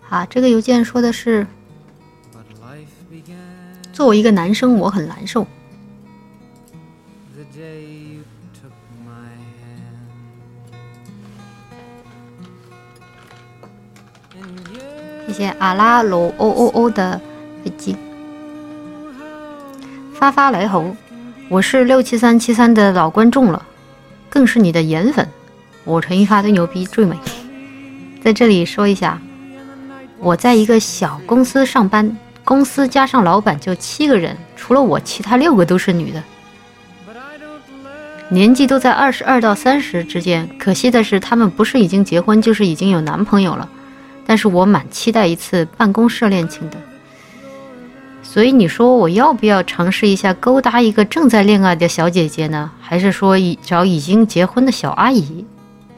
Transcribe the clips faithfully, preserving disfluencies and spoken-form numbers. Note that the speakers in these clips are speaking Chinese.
啊，这个邮件说的是，作为一个男生，我很难受。谢谢阿拉罗欧欧欧的飞机。发发来猴，我是六七三七三的老观众了，更是你的颜粉。我陈一发最牛逼最美。在这里说一下，我在一个小公司上班，公司加上老板就七个人，除了我其他六个都是女的，年纪都在二十二到三十之间。可惜的是他们不是已经结婚就是已经有男朋友了，但是我蛮期待一次办公室恋情的。所以你说我要不要尝试一下勾搭一个正在恋爱的小姐姐呢？还是说找已经结婚的小阿姨？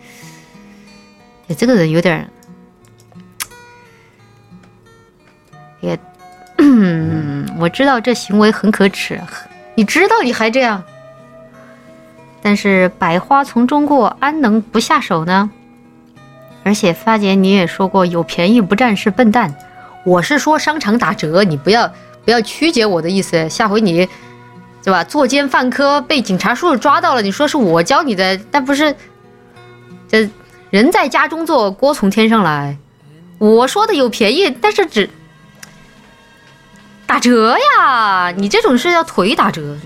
这个人有点也嗯，我知道这行为很可耻，你知道你还这样，但是百花丛中过，安能不下手呢？而且发姐你也说过，有便宜不占是笨蛋。我是说商场打折，你不要不要曲解我的意思。下回你对吧，作奸犯科被警察叔叔抓到了，你说是我教你的，但不是这人在家中坐，锅从天上来。我说的有便宜，但是只打折呀，你这种是要腿打折。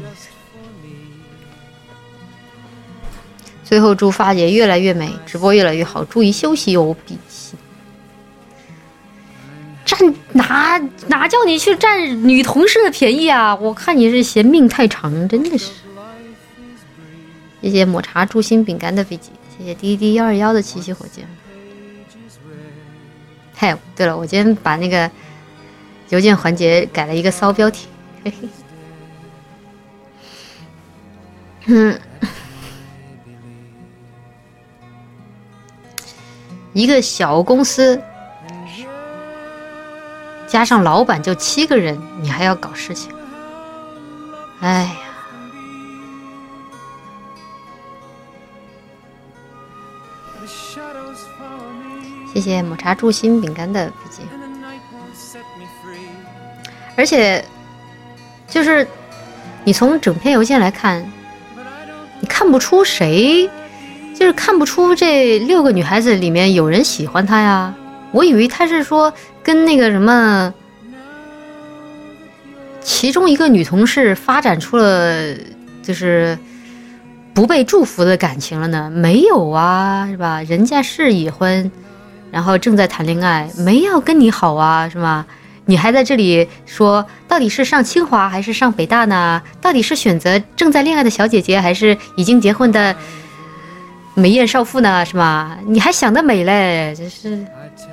最后祝发姐越来越美，直播越来越好，注意休息哦，比心。占哪哪叫你去占女同事的便宜啊？我看你是嫌命太长，真的是。谢谢抹茶助心饼干的飞机，谢谢滴滴幺二幺的七夕火箭。嘿，对了，我今天把那个邮件环节改了一个骚标题。嘿嘿。嗯。一个小公司加上老板就七个人，你还要搞事情，哎呀！谢谢抹茶助心饼干的笔记。而且就是你从整篇邮件来看，你看不出谁，就是看不出这六个女孩子里面有人喜欢她呀。我以为她是说跟那个什么其中一个女同事发展出了就是不被祝福的感情了呢。没有啊，是吧？人家是已婚，然后正在谈恋爱，没要跟你好啊，是吧？你还在这里说到底是上清华还是上北大呢？到底是选择正在恋爱的小姐姐还是已经结婚的美艳少妇呢，是吧？你还想得美嘞，真是。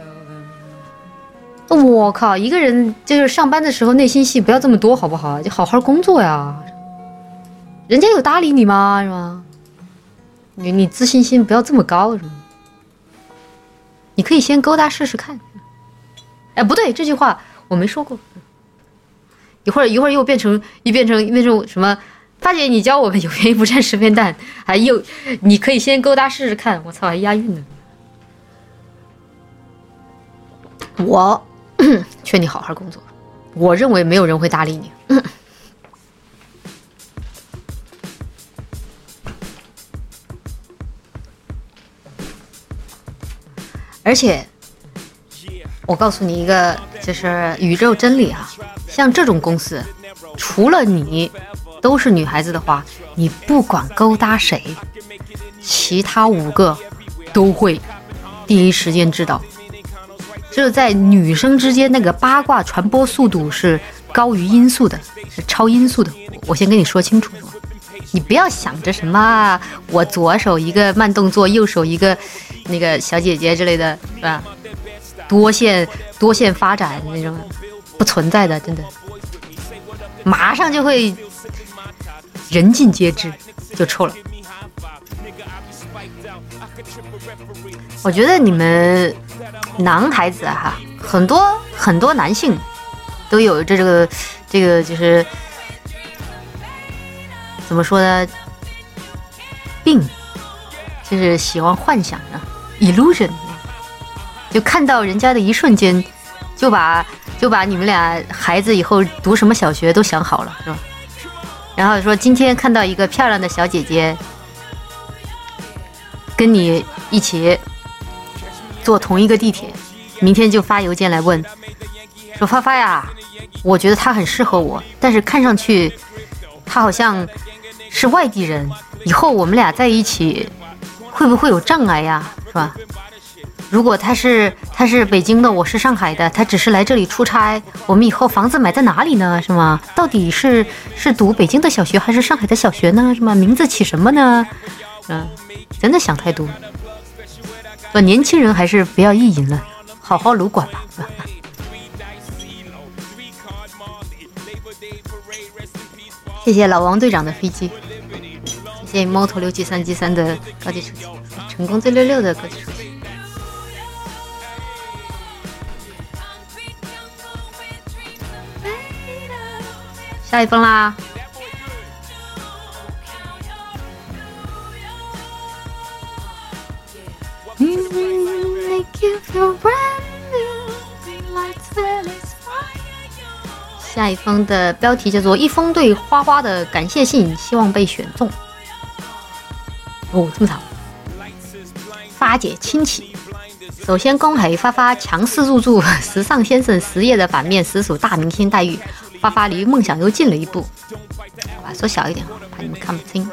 我靠，一个人就是上班的时候内心戏不要这么多好不好？就好好工作呀。人家有搭理你吗？是吧？你你自信心不要这么高，是吗？你可以先勾搭试试看。哎，不对，这句话我没说过。一会儿一会儿又变成一变成变成什么？发姐，你教我们有便宜不占十片蛋，还又你可以先勾搭试试看。我操，还押韵呢。我劝你好好工作，我认为没有人会搭理你。而且我告诉你一个就是宇宙真理啊，像这种公司除了你都是女孩子的话，你不管勾搭谁，其他五个都会第一时间知道。就是在女生之间那个八卦传播速度是高于音速的，是超音速的。我先跟你说清楚，你不要想着什么我左手一个慢动作，右手一个那个小姐姐之类的，是吧？多线多线发展那种不存在的，真的，马上就会人尽皆知，就臭了。我觉得你们男孩子哈，很多很多男性都有这个这个就是怎么说呢？病，就是喜欢幻想的 illusion， 就看到人家的一瞬间就把就把你们俩孩子以后读什么小学都想好了，是吧？然后说今天看到一个漂亮的小姐姐跟你一起坐同一个地铁，明天就发邮件来问，说发发呀，我觉得她很适合我，但是看上去她好像是外地人，以后我们俩在一起会不会有障碍呀，是吧？如果他是他是北京的，我是上海的，他只是来这里出差，我们以后房子买在哪里呢？是吗？到底是是读北京的小学还是上海的小学呢？是吗？名字起什么呢？嗯，真的想太多。说年轻人还是不要意淫了，好好撸管吧。谢谢老王队长的飞机，谢谢猫头六七三 G 三的高级手机，成功 Z 六六的高级手机。下一封啦！下一封的标题叫做一封对花花的感谢信，希望被选中。哦，这么长。发姐亲戚，首先恭喜发发强势入驻时尚先生实业的反面，实属大明星待遇。发发离梦想又近了一步。我把说小一点，怕你们看不清。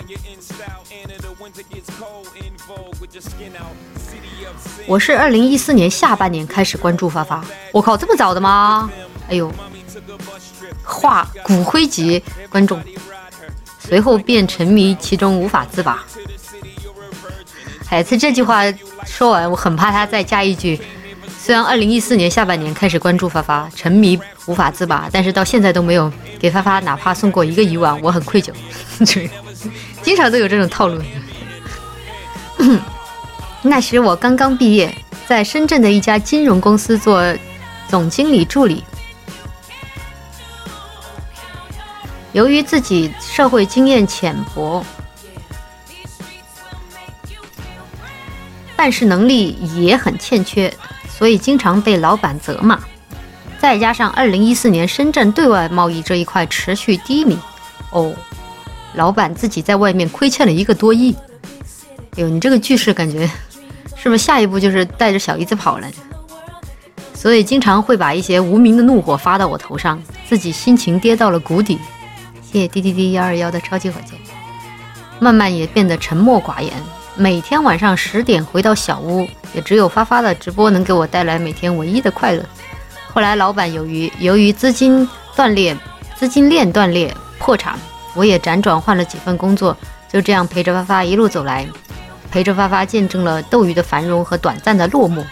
我是二零一四年下半年开始关注发发，我靠，这么早的吗？哎呦，化骨灰级观众，随后便沉迷其中无法自拔。哎，这这句话说完，我很怕他再加一句。虽然二零一四年下半年开始关注发发，沉迷无法自拔，但是到现在都没有给发发哪怕送过一个一万，我很愧疚。经常都有这种套路。那时我刚刚毕业，在深圳的一家金融公司做总经理助理。由于自己社会经验浅薄，办事能力也很欠缺，所以经常被老板责骂，再加上二零一四年深圳对外贸易这一块持续低迷，哦，老板自己在外面亏欠了一个多亿。哎呦，你这个句式感觉是不是下一步就是带着小姨子跑了？所以经常会把一些无名的怒火发到我头上，自己心情跌到了谷底。谢谢滴滴滴一二一的超级火箭，慢慢也变得沉默寡言。每天晚上十点回到小屋，也只有发发的直播能给我带来每天唯一的快乐。后来老板由于由于资金断裂、资金链断裂破产，我也辗转换了几份工作，就这样陪着发发一路走来，陪着发发见证了斗鱼的繁荣和短暂的落寞。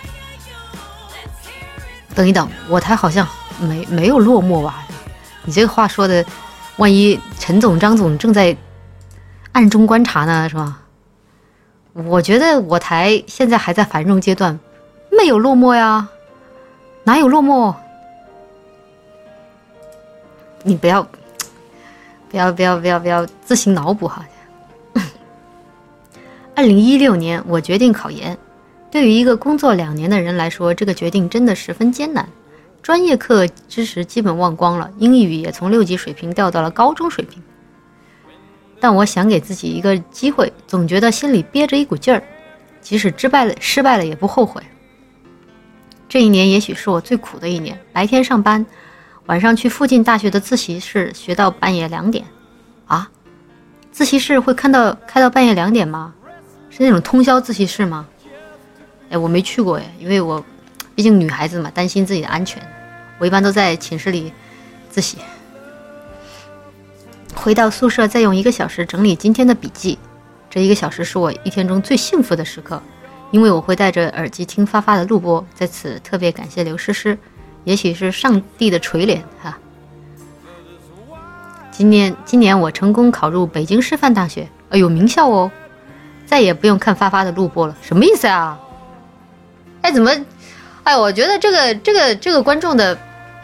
等一等，我台好像没没有落寞吧？你这个话说的，万一陈总、张总正在暗中观察呢，是吧？我觉得我台现在还在繁荣阶段，没有落寞呀，哪有落寞？你不要，不要，不要，不要，不要自行脑补哈。二零一六年，我决定考研。对于一个工作两年的人来说，这个决定真的十分艰难。专业课知识基本忘光了，英语也从六级水平掉到了高中水平。但我想给自己一个机会，总觉得心里憋着一股劲儿，即使失败了失败了也不后悔。这一年也许是我最苦的一年，白天上班，晚上去附近大学的自习室学到半夜两点。啊，自习室会看到开到半夜两点吗？是那种通宵自习室吗？哎，我没去过哎，因为我毕竟女孩子嘛，担心自己的安全，我一般都在寝室里自习。回到宿舍再用一个小时整理今天的笔记，这一个小时是我一天中最幸福的时刻，因为我会戴着耳机听发发的录播。在此特别感谢刘诗诗，也许是上帝的垂怜哈。今年今年我成功考入北京师范大学，哎呦名校哦，再也不用看发发的录播了。什么意思啊？哎怎么哎我觉得这个这个这个观众的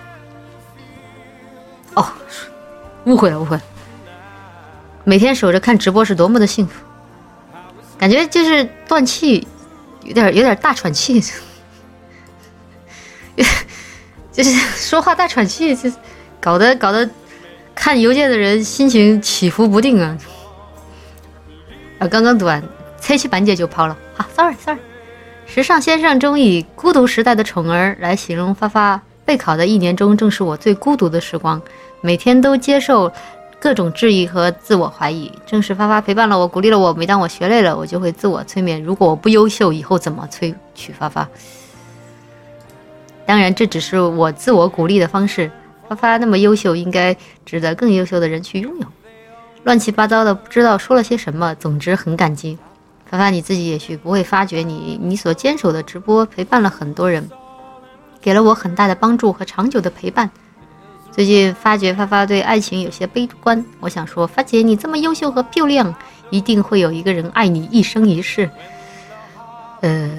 哦误会了误会了，每天守着看直播是多么的幸福，感觉就是断气，有点有点大喘气， 就是说话大喘气，就搞得搞得看邮件的人心情起伏不定啊。啊，刚刚读完，猜期板姐就抛了。好 ，sorry sorry。时尚先生中以孤独时代的宠儿来形容发发。备考的一年中，正是我最孤独的时光，每天都接受各种质疑和自我怀疑。正是发发陪伴了我，鼓励了我。每当我学累了，我就会自我催眠：如果我不优秀，以后怎么催取发发？当然，这只是我自我鼓励的方式。发发那么优秀，应该值得更优秀的人去拥有。乱七八糟的，不知道说了些什么。总之，很感激发发，你自己也许不会发觉你，你所坚守的直播陪伴了很多人。给了我很大的帮助和长久的陪伴。最近发觉发发对爱情有些悲观，我想说，发姐你这么优秀和漂亮，一定会有一个人爱你一生一世。呃，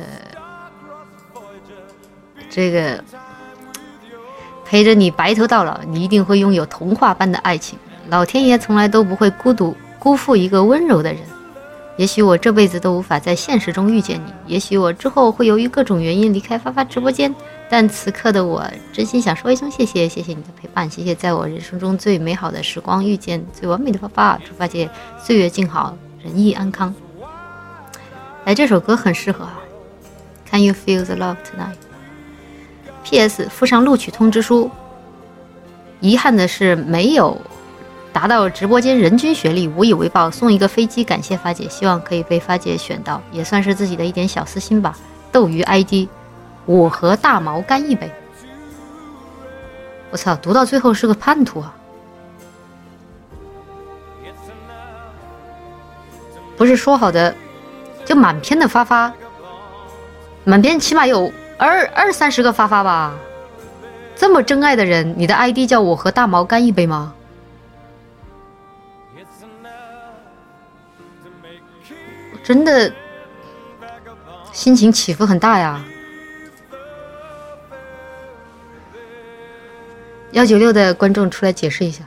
这个陪着你白头到老，你一定会拥有童话般的爱情。老天爷从来都不会孤独辜负一个温柔的人。也许我这辈子都无法在现实中遇见你，也许我之后会由于各种原因离开发发直播间，但此刻的我真心想说一声谢谢，谢谢你的陪伴，谢谢在我人生中最美好的时光遇见最完美的发发，祝发姐岁月静好，人意安康。哎，这首歌很适合啊 Can you feel the love tonight？ P S 附上录取通知书，遗憾的是没有达到直播间人均学历，无以为报，送一个飞机感谢发姐，希望可以被发姐选到，也算是自己的一点小私心吧。斗鱼 I D 我和大毛干一杯。我操，读到最后是个叛徒啊！不是说好的就满篇的发发，满篇起码有二二三十个发发吧？这么真爱的人，你的 I D 叫我和大毛干一杯吗？真的心情起伏很大呀。幺九六的观众出来解释一下，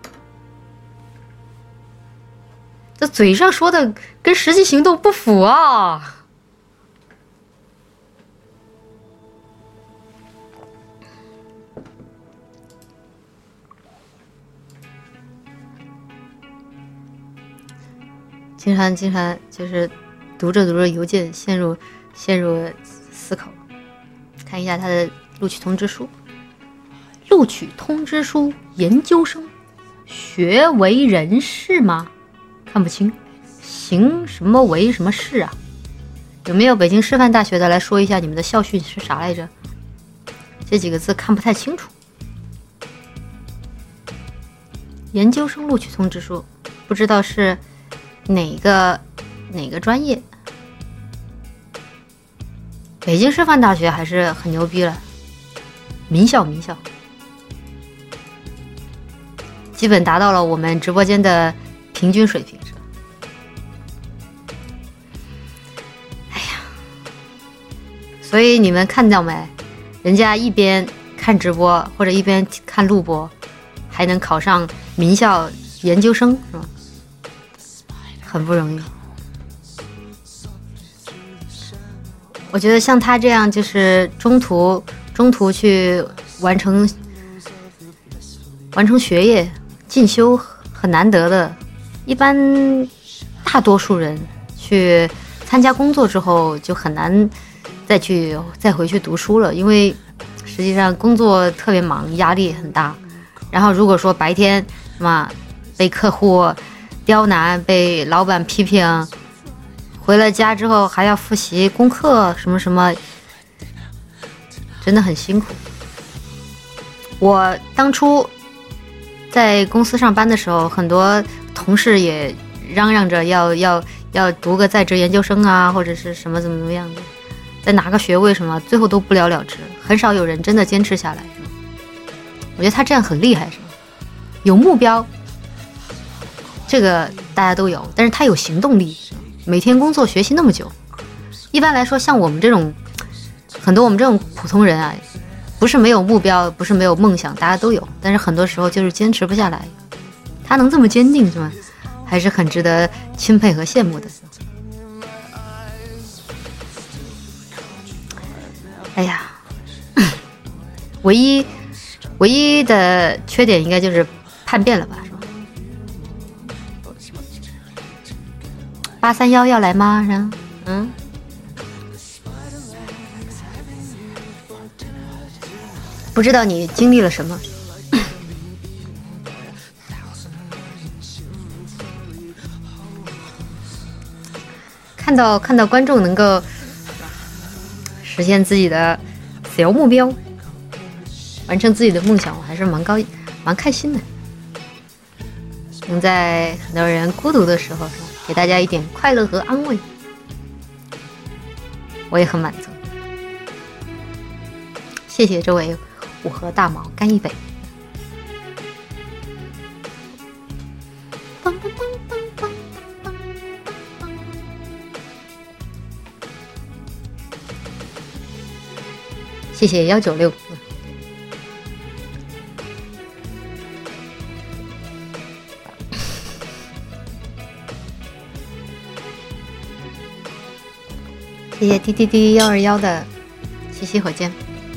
这嘴上说的跟实际行动不符啊。经常经常就是读着读着邮件陷入陷入思考，看一下他的录取通知书。录取通知书，研究生，学为人士吗？看不清，行什么为什么事啊？有没有北京师范大学的来说一下你们的校训是啥来着？这几个字看不太清楚。研究生录取通知书，不知道是哪个哪个专业？北京师范大学还是很牛逼了，名校名校，基本达到了我们直播间的平均水平，是吧？哎呀，所以你们看到没？人家一边看直播或者一边看录播，还能考上名校研究生，是吧？很不容易。我觉得像他这样，就是中途中途去完成完成学业进修很难得的。一般大多数人去参加工作之后就很难再去再回去读书了，因为实际上工作特别忙，压力很大。然后如果说白天什么被客户刁难，被老板批评，回了家之后还要复习功课什么什么，真的很辛苦。我当初在公司上班的时候，很多同事也嚷嚷着要要要读个在职研究生啊，或者是什么怎么怎么样的，再拿个学位什么，最后都不了了之，很少有人真的坚持下来。我觉得他这样很厉害，是吧？有目标，这个大家都有，但是他有行动力，每天工作学习那么久。一般来说，像我们这种很多我们这种普通人啊，不是没有目标，不是没有梦想，大家都有，但是很多时候就是坚持不下来。他能这么坚定，是吗？还是很值得钦佩和羡慕的。哎呀，唯一唯一的缺点应该就是叛变了吧，是吧？八三幺要来吗？嗯，不知道你经历了什么。看到看到观众能够实现自己的小目标，完成自己的梦想，我还是蛮高蛮开心的。能在很多人孤独的时候，给大家一点快乐和安慰，我也很满足。谢谢这位我和大毛干一杯。谢谢幺九六。谢谢 D D D 幺二幺的七夕火箭。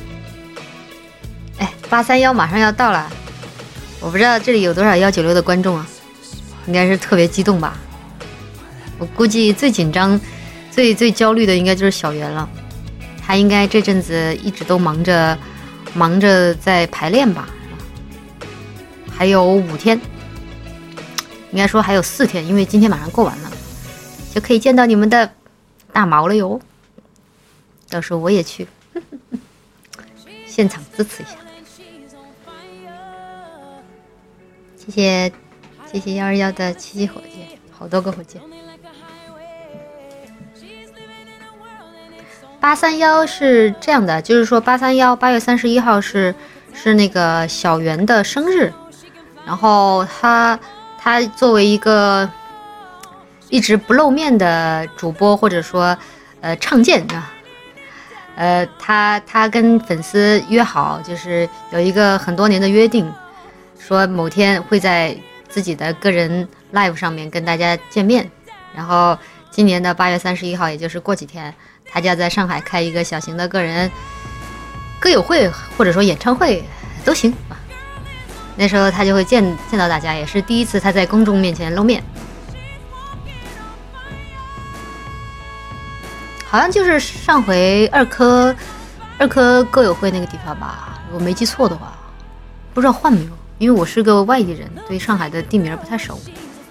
哎，八三幺马上要到了，我不知道这里有多少幺九六的观众啊，应该是特别激动吧。我估计最紧张、最最焦虑的应该就是小圆了，他应该这阵子一直都忙着忙着在排练吧，还有五天，应该说还有四天，因为今天马上过完了，就可以见到你们的大毛了哟。到时候我也去呵呵现场支持一下。谢谢谢谢幺二幺的七夕火箭，好多个火箭。八三幺是这样的，就是说八三幺八月三十一号是是那个小圆的生日，然后他他作为一个一直不露面的主播或者说呃唱见啊。呃，他他跟粉丝约好，就是有一个很多年的约定，说某天会在自己的个人 live 上面跟大家见面。然后今年的八月三十一号，也就是过几天，他就要在上海开一个小型的个人歌友会或者说演唱会都行啊。那时候他就会见见到大家，也是第一次他在公众面前露面。好像就是上回二科二科歌友会那个地方吧，我没记错的话，不知道换没有，因为我是个外地人，对上海的地名不太熟。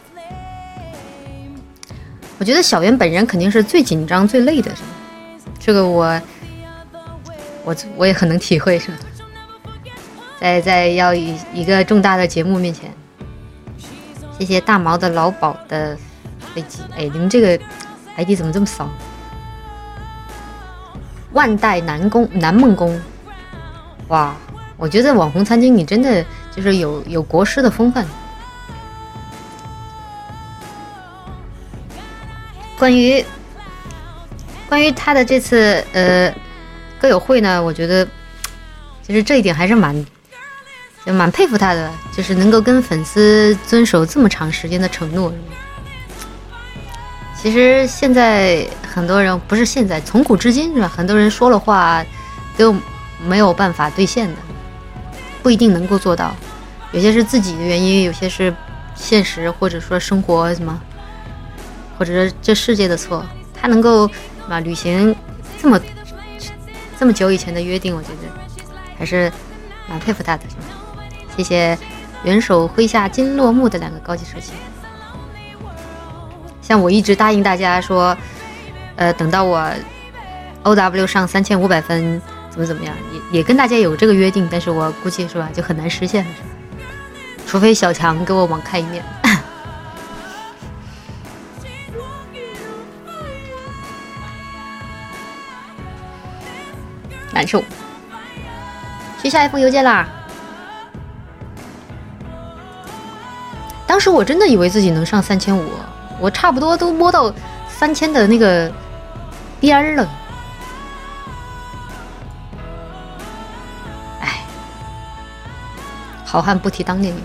我觉得小圆本人肯定是最紧张最累的，是吧？这个我我我也很能体会，是吧？在在要一一个重大的节目面前，谢谢大毛的劳保的飞机。哎，你们这个 I D 怎么这么骚？万代南宫南梦宫，哇！我觉得网红餐经理真的就是有有国师的风范。关于关于他的这次呃歌友会呢，我觉得其实这一点还是蛮就蛮佩服他的，就是能够跟粉丝遵守这么长时间的承诺。其实现在很多人不是现在，从古至今是吧？很多人说了话都没有办法兑现的，不一定能够做到。有些是自己的原因，有些是现实或者说生活什么，或者是这世界的错。他能够啊履行这么这么久以前的约定，我觉得还是蛮佩服他的。谢谢元首麾下金落木的两个高级社企。像我一直答应大家说，呃，等到我 O W 上三千五百分，怎么怎么样，也也跟大家有这个约定，但是我估计是吧，就很难实现了，是吧？除非小强给我网开一面。难受。去下一封邮件啦！当时我真的以为自己能上三千五。我差不多都摸到三千的那个边儿了，哎，好汉不提当年勇。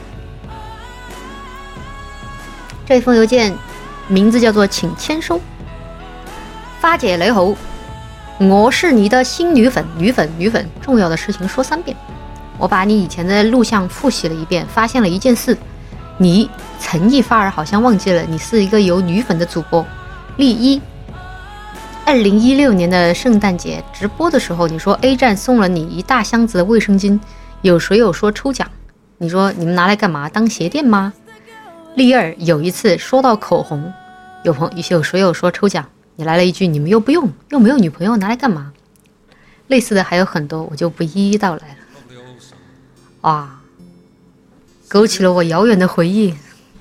这封邮件名字叫做请签收。发姐雷猴，我是你的新女粉，女粉女粉，重要的事情说三遍。 我把你以前的录像复习了一遍，发现了一件事，你曾一发而好像忘记了你是一个有女粉的主播。例一，二零一六年的圣诞节直播的时候，你说 A 站送了你一大箱子的卫生巾，有谁有说抽奖？你说你们拿来干嘛？当鞋垫吗？例二，有一次说到口红，有朋有谁有说抽奖？你来了一句你们又不用，又没有女朋友，拿来干嘛？类似的还有很多，我就不一一道来了。哇，勾起了我遥远的回忆。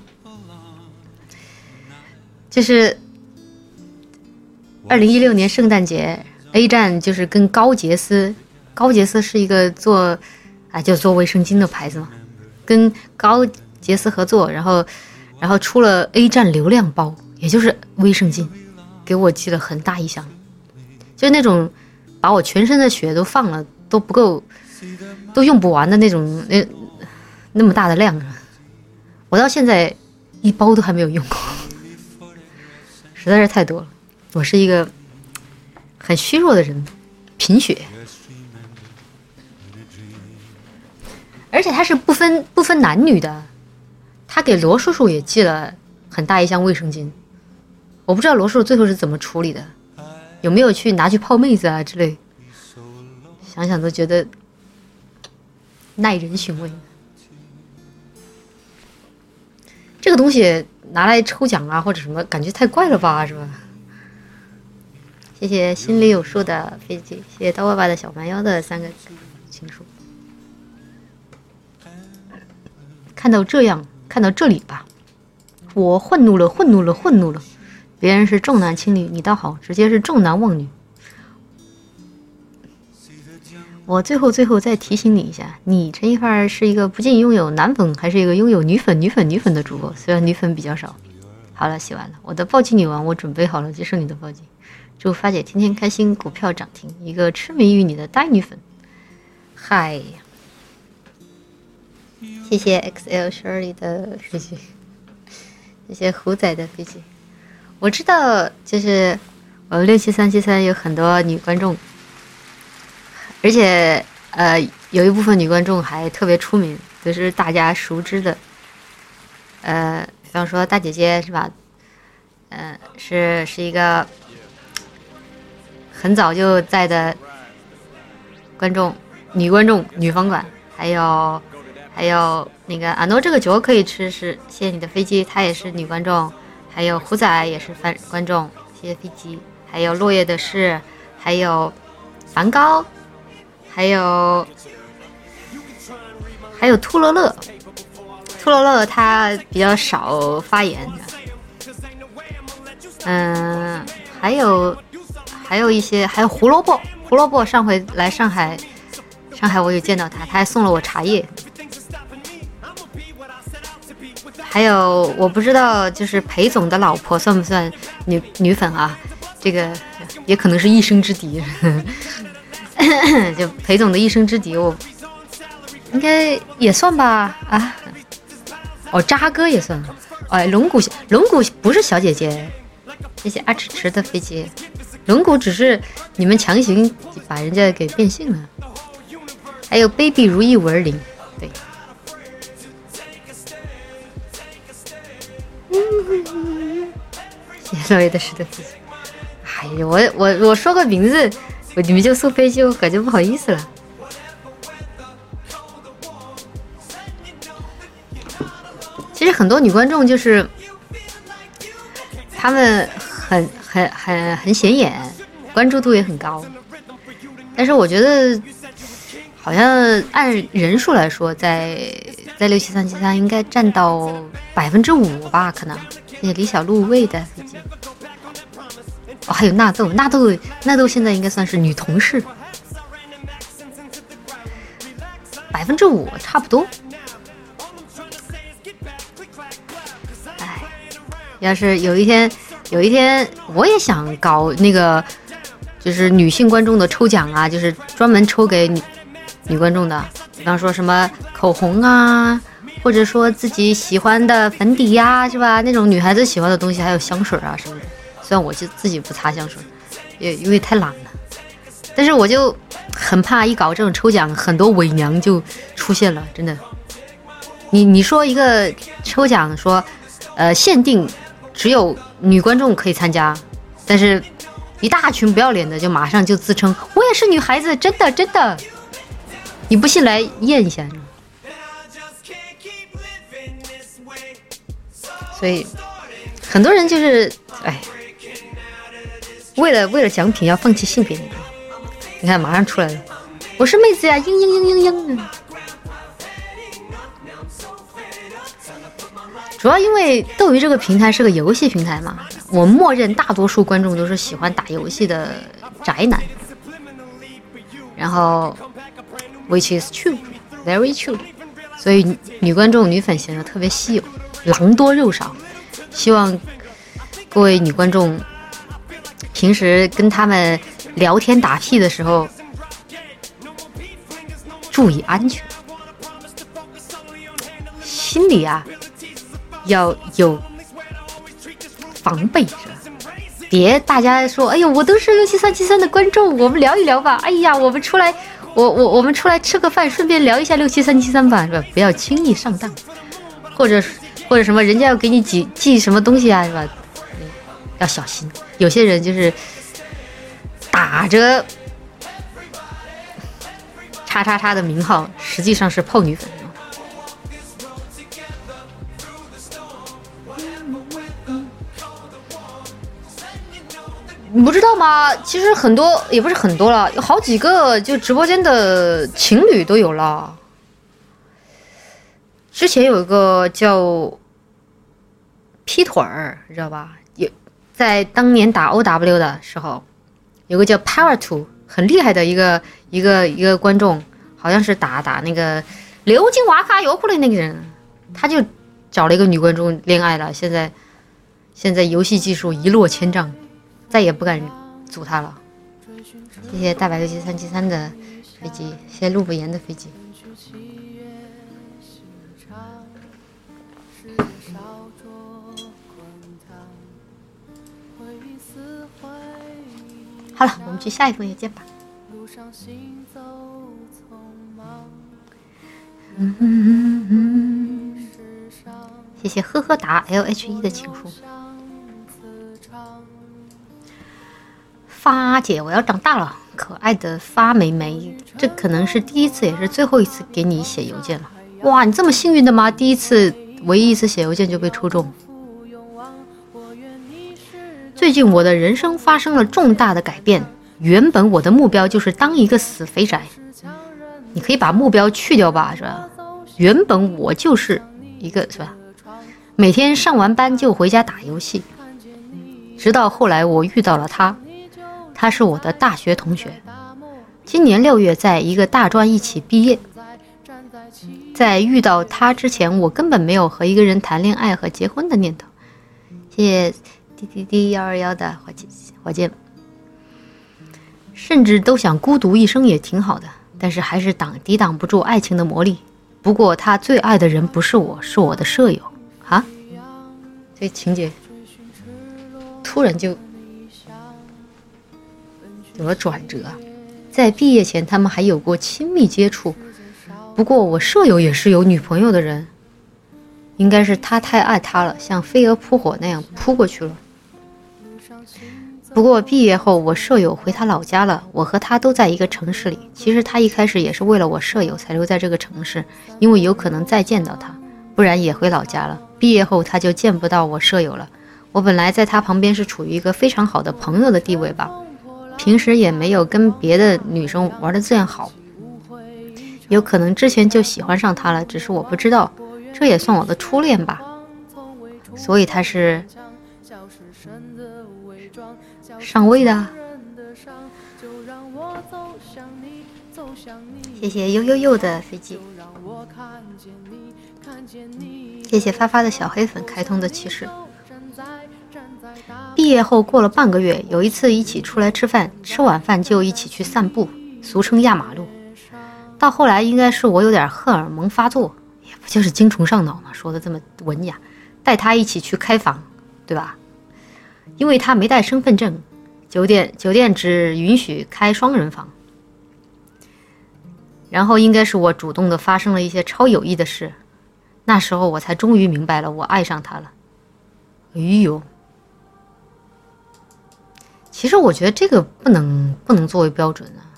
就是二零一六年圣诞节 ，A 站就是跟高洁丝，高洁丝是一个做啊就做卫生巾的牌子嘛，跟高洁丝合作，然后然后出了 A 站流量包，也就是卫生巾。给我寄了很大一箱，就是那种把我全身的血都放了都不够，都用不完的那种，那那么大的量，我到现在一包都还没有用过，实在是太多了。我是一个很虚弱的人，贫血，而且他是不分不分男女的，他给罗叔叔也寄了很大一箱卫生巾。我不知道罗叔叔最后是怎么处理的，有没有去拿去泡妹子啊之类，想想都觉得耐人寻味。这个东西拿来抽奖啊或者什么，感觉太怪了吧，是吧？谢谢心里有数的飞机，谢谢刀爸爸的小蛮腰的三个情书。看到这样，看到这里吧，我愤怒了，愤怒了，愤怒了。别人是重男轻女，你倒好，直接是重男妄女。我最后最后再提醒你一下，你陈一发是一个不仅拥有男粉，还是一个拥有女粉、女粉、女粉的主播，虽然女粉比较少。好了，写完了，我的暴击女王我准备好了接受你的暴击。祝发姐天天开心，股票涨停，一个痴迷于你的呆女粉。嗨，谢谢 X L Shirley 的飞机，谢谢虎仔的飞机。我知道，就是我六七三七三有很多女观众，而且呃，有一部分女观众还特别出名，就是大家熟知的，呃，比方说大姐姐是吧？呃，是是一个很早就在的观众，女观众，女房管，还有还有那个阿诺这个酒可以吃，是谢谢你的飞机，她也是女观众。还有虎仔也是fan观众，谢谢飞机。还有落叶的事，还有梵高，还有还有兔乐乐。兔乐乐他比较少发言，嗯、呃，还有还有一些，还有胡萝卜，胡萝卜上回来上海，上海我有见到他，他还送了我茶叶。还有我不知道，就是裴总的老婆算不算女女粉啊？这个也可能是一生之敌。就裴总的一生之敌，我应该也算吧？啊，哦，渣哥也算。哎，龙骨龙骨不是小姐姐，谢谢阿迟迟的飞机。龙骨只是你们强行把人家给变性了。还有 baby 如意五二零，对。谢谢落叶的石头飞机。哎呀，我我我说个名字，我你们就送飞机，我感觉不好意思了。其实很多女观众就是她们很很很很显眼，关注度也很高，但是我觉得好像按人数来说，在在六七三七三应该占到百分之五吧，可能。谢谢李小璐喂的飞机。哦，还有纳豆，纳豆纳豆现在应该算是女同事，百分之五差不多。哎，要是有一天有一天我也想搞那个就是女性观众的抽奖啊，就是专门抽给女女观众的，比方说什么口红啊，或者说自己喜欢的粉底呀、啊，是吧？那种女孩子喜欢的东西，还有香水啊什么的。虽然我就自己不擦香水，也因为太懒了。 但是我就很怕一搞这种抽奖，很多伪娘就出现了，真的。你你说一个抽奖说，呃，限定只有女观众可以参加，但是一大群不要脸的就马上就自称我也是女孩子，真的真的。你不信来验一下。所以很多人就是哎，为了为了奖品要放弃性别。你看马上出来了，我是妹子呀，嘤嘤嘤嘤嘤。主要因为斗鱼这个平台是个游戏平台嘛，我默认大多数观众都是喜欢打游戏的宅男，然后 which is true very true， 所以女观众女粉显得特别稀有，狼多肉少。希望各位女观众平时跟他们聊天打屁的时候注意安全，心里啊要有防备着，别大家说哎呦我都是六七三七三的观众，我们聊一聊吧，哎呀我们出来我我我们出来吃个饭，顺便聊一下六七三七三吧，是吧？不要轻易上当，或者或者什么人家要给你寄寄什么东西啊，是吧？要小心，有些人就是打着叉叉叉的名号，实际上是泡女粉。你不知道吗？其实很多也不是很多了，有好几个就直播间的情侣都有了。之前有一个叫劈腿儿，知道吧？有在当年打 O W 的时候，有个叫 Power Two 很厉害的一个一个一个观众，好像是打打那个流金瓦卡油库的那个人，他就找了一个女观众恋爱了。现在现在游戏技术一落千丈。再也不敢组他了。谢谢大白六七三七三的飞机，谢谢路不言的飞机。好了，我们去下一封邮件吧。嗯嗯嗯，谢谢呵呵达 L H E 的情书。发姐，我要长大了，可爱的发梅梅，这可能是第一次也是最后一次给你写邮件了。哇，你这么幸运的吗？第一次唯一一次写邮件就被抽中。最近我的人生发生了重大的改变，原本我的目标就是当一个死肥宅，你可以把目标去掉吧，是吧？原本我就是一个，是吧？每天上完班就回家打游戏，直到后来我遇到了他。他是我的大学同学，今年六月在一个大专一起毕业。在遇到他之前，我根本没有和一个人谈恋爱和结婚的念头。谢谢滴滴滴幺二幺的火箭火箭，甚至都想孤独一生也挺好的，但是还是挡抵挡不住爱情的魔力。不过他最爱的人不是我，是我的舍友啊！这情节突然就有了转折。在毕业前他们还有过亲密接触，不过我舍友也是有女朋友的人，应该是他太爱她了，像飞蛾扑火那样扑过去了。不过毕业后我舍友回他老家了，我和他都在一个城市里。其实他一开始也是为了我舍友才留在这个城市，因为有可能再见到他，不然也回老家了。毕业后他就见不到我舍友了。我本来在他旁边是处于一个非常好的朋友的地位吧，平时也没有跟别的女生玩的这样好，有可能之前就喜欢上他了，只是我不知道，这也算我的初恋吧。所以他是上位的。谢谢悠悠悠的飞机，谢谢发发的小黑粉开通的骑士。毕业后过了半个月，有一次一起出来吃饭，吃晚饭就一起去散步，俗称压马路。到后来应该是我有点荷尔蒙发作，也不就是精虫上脑嘛，说的这么文雅，带他一起去开房，对吧？因为他没带身份证， 酒店酒店只允许开双人房。然后应该是我主动的发生了一些超有益的事，那时候我才终于明白了，我爱上他了。哎呦，其实我觉得这个不能不能作为标准啊。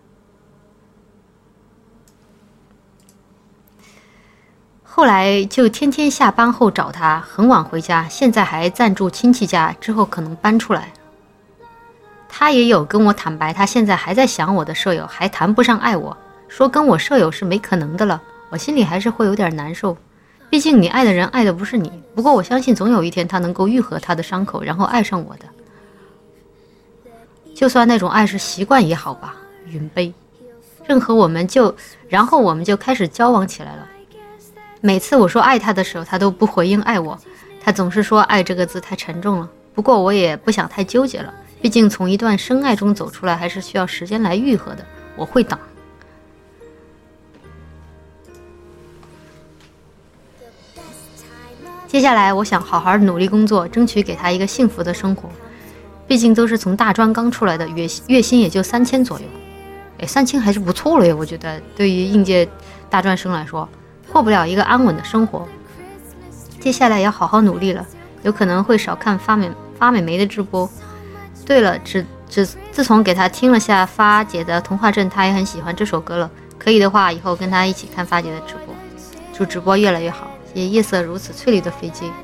后来就天天下班后找他，很晚回家，现在还暂住亲戚家，之后可能搬出来。他也有跟我坦白，他现在还在想我的舍友，还谈不上爱我，说跟我舍友是没可能的了。我心里还是会有点难受，毕竟你爱的人爱的不是你。不过我相信总有一天他能够愈合他的伤口，然后爱上我的。就算那种爱是习惯也好吧，云杯。任何我们就，然后我们就开始交往起来了。每次我说爱他的时候，他都不回应爱我，他总是说爱这个字太沉重了。不过我也不想太纠结了，毕竟从一段深爱中走出来还是需要时间来愈合的，我会等。接下来我想好好努力工作，争取给他一个幸福的生活，毕竟都是从大专刚出来的，月月薪也就三千左右。哎，三千还是不错了耶，我觉得对于应届大专生来说，过不了一个安稳的生活。接下来要好好努力了，有可能会少看发美发美眉的直播。对了，只只自从给他听了下发姐的童话镇，他也很喜欢这首歌了。可以的话，以后跟他一起看发姐的直播，祝直播越来越好。谢谢夜色如此翠绿的飞机。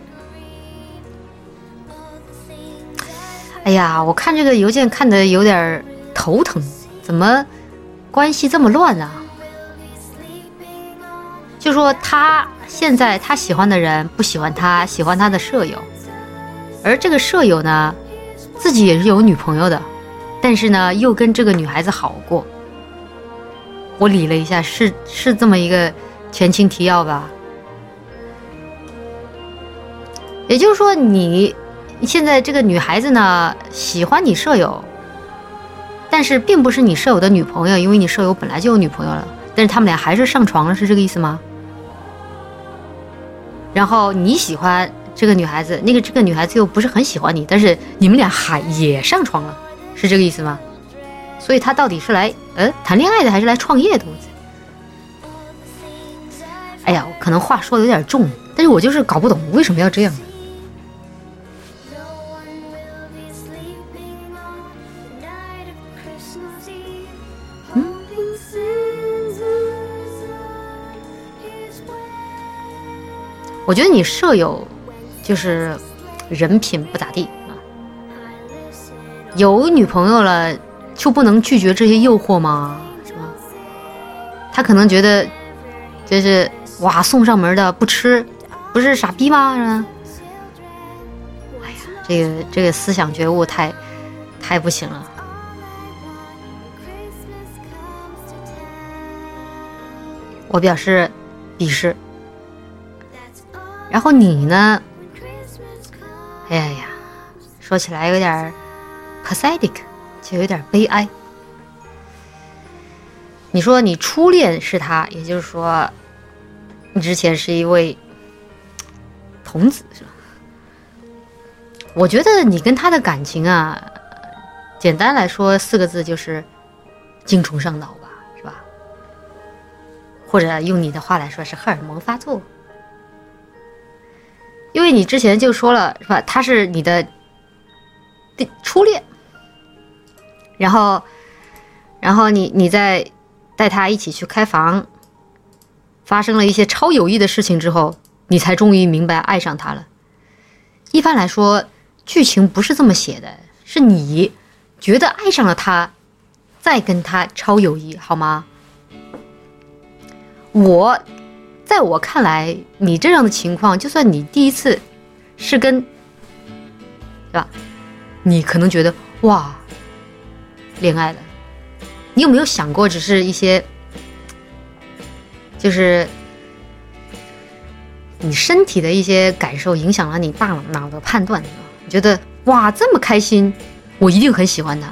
哎呀，我看这个邮件看得有点头疼，怎么关系这么乱啊？就说他现在他喜欢的人不喜欢他，喜欢他的舍友，而这个舍友呢，自己也是有女朋友的，但是呢，又跟这个女孩子好过。我理了一下，是是这么一个前情提要吧。也就是说，你现在这个女孩子呢，喜欢你舍友，但是并不是你舍友的女朋友，因为你舍友本来就有女朋友了，但是他们俩还是上床了，是这个意思吗？然后你喜欢这个女孩子，那个这个女孩子又不是很喜欢你，但是你们俩还也上床了，是这个意思吗？所以他到底是来呃谈恋爱的还是来创业的？哎呀，可能话说的有点重，但是我就是搞不懂为什么要这样。嗯，我觉得你舍友就是人品不咋地啊，有女朋友了就不能拒绝这些诱惑吗？是吧？他可能觉得就是哇送上门的不吃，不是傻逼吗？是吧？哎呀，这个这个思想觉悟太太不行了。我表示鄙视。然后你呢？哎呀呀，说起来有点 pathetic， 就有点悲哀。你说你初恋是他，也就是说你之前是一位童子，是吧？我觉得你跟他的感情啊，简单来说四个字就是精虫上脑吧，是吧？或者用你的话来说是荷尔蒙发作。因为你之前就说了，是吧？他是你的初恋，然后，然后你你在带他一起去开房，发生了一些超有益的事情之后，你才终于明白爱上他了。一般来说，剧情不是这么写的，是你觉得爱上了他，再跟他超有益，好吗？我。在我看来，你这样的情况，就算你第一次是跟，对吧？你可能觉得哇，恋爱了。你有没有想过，只是一些，就是你身体的一些感受影响了你大脑的判断？你觉得哇，这么开心，我一定很喜欢他。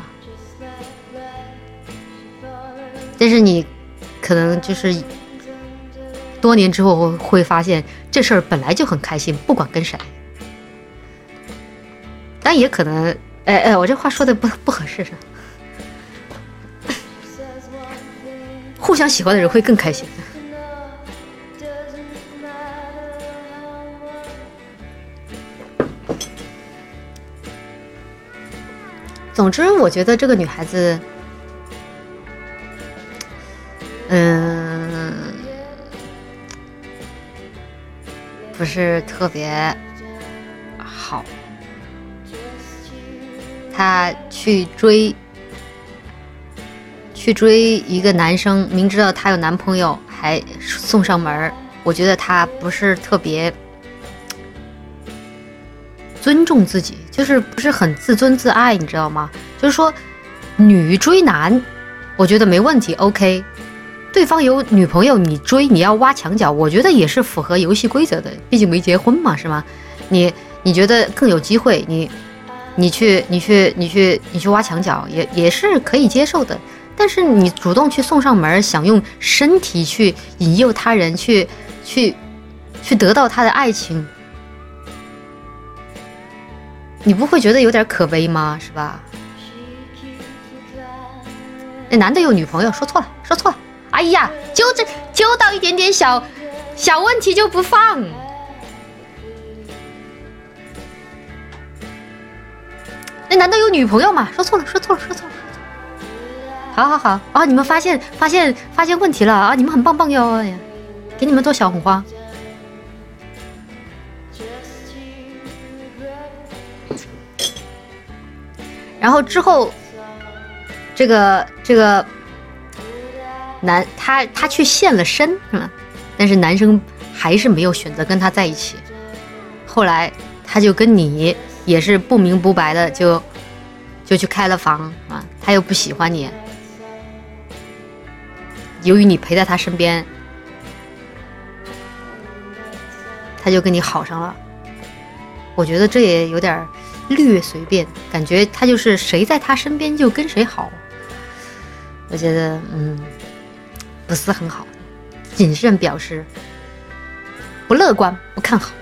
但是你可能就是。多年之后会发现这事儿本来就很开心，不管跟谁。但也可能哎哎，我这话说的不不合适是吧？互相喜欢的人会更开心。总之，我觉得这个女孩子，嗯，不是特别好。她去追。去追一个男生，明知道他有男朋友还送上门，我觉得他不是特别尊重自己，就是不是很自尊自爱，你知道吗？就是说女追男我觉得没问题 OK， 对方有女朋友你追你要挖墙脚，我觉得也是符合游戏规则的，毕竟没结婚嘛，是吗？你你觉得更有机会，你你去你去你去你去挖墙脚也也是可以接受的。但是你主动去送上门，想用身体去引诱他人，去去去得到他的爱情，你不会觉得有点可悲吗？是吧？那男的有女朋友，说错了，说错了。哎呀，揪着揪到一点点小小问题就不放。那男的有女朋友嘛？说错了，说错了，说错了。好好好啊！你们发现发现发现问题了啊！你们很棒棒哟！哎呀，给你们做小红花。然后之后，这个这个男他他去现了身是吗？但是男生还是没有选择跟他在一起。后来他就跟你也是不明不白的就就去开了房啊，他又不喜欢你。由于你陪在他身边，他就跟你好上了。我觉得这也有点略随便，感觉他就是谁在他身边就跟谁好。我觉得嗯不是很好，谨慎表示不乐观，不看好。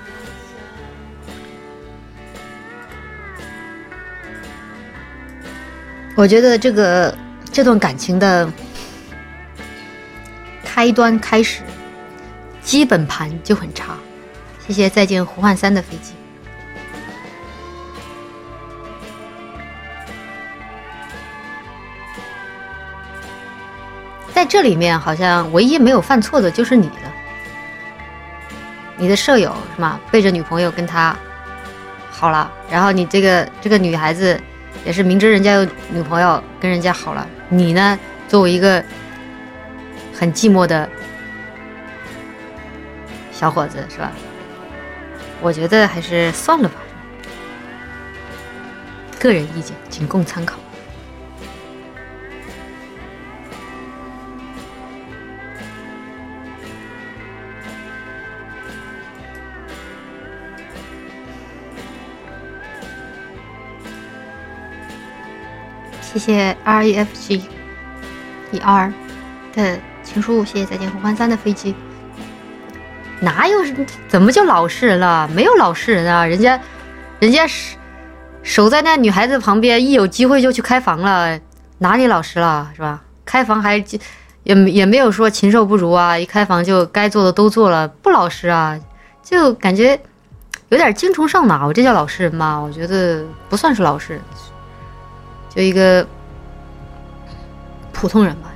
我觉得这个这段感情的开端开始基本盘就很差。谢谢再见胡汉三的飞机。在这里面好像唯一没有犯错的就是你了，你的舍友是吗？背着女朋友跟他好了，然后你这个这个女孩子也是明知人家有女朋友跟人家好了，你呢作为一个很寂寞的小伙子是吧？我觉得还是算了吧，个人意见仅供参考。谢谢 R E F G 一 R 的情书，谢谢再见胡欢三的飞机。哪有怎么就老实人了？没有老实人啊，人家人家守在那女孩子旁边，一有机会就去开房了，哪里老实了是吧？开房还也也没有说禽兽不如啊，一开房就该做的都做了，不老实啊，就感觉有点精虫上脑，这叫老实人吗？我觉得不算是老实人，就一个普通人吧。